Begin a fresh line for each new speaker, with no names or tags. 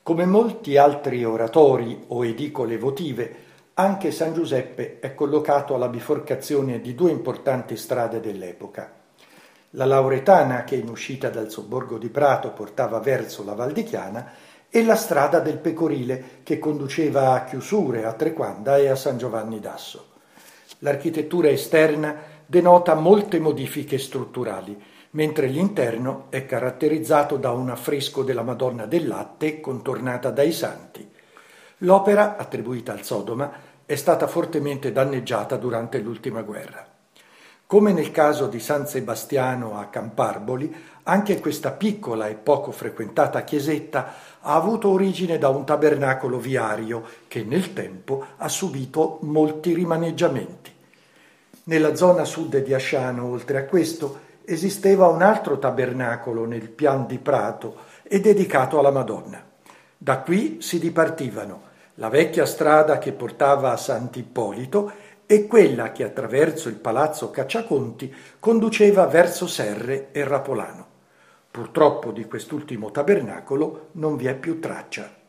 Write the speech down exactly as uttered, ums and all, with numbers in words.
Come molti altri oratori o edicole votive, anche San Giuseppe è collocato alla biforcazione di due importanti strade dell'epoca. La Lauretana, che in uscita dal sobborgo di Prato portava verso la Val di Chiana, e la strada del Pecorile, che conduceva a Chiusure, a Trequanda e a San Giovanni d'Asso. L'architettura esterna denota molte modifiche strutturali, mentre l'interno è caratterizzato da un affresco della Madonna del Latte contornata dai santi. L'opera, attribuita al Sodoma, è stata fortemente danneggiata durante l'ultima guerra. Come nel caso di San Sebastiano a Camparboli, anche questa piccola e poco frequentata chiesetta ha avuto origine da un tabernacolo viario che nel tempo ha subito molti rimaneggiamenti. Nella zona sud di Asciano, oltre a questo, esisteva un altro tabernacolo nel pian di Prato e dedicato alla Madonna. Da qui si dipartivano la vecchia strada che portava a Sant'Ippolito e quella che attraverso il palazzo Cacciaconti conduceva verso Serre e Rapolano. Purtroppo di quest'ultimo tabernacolo non vi è più traccia.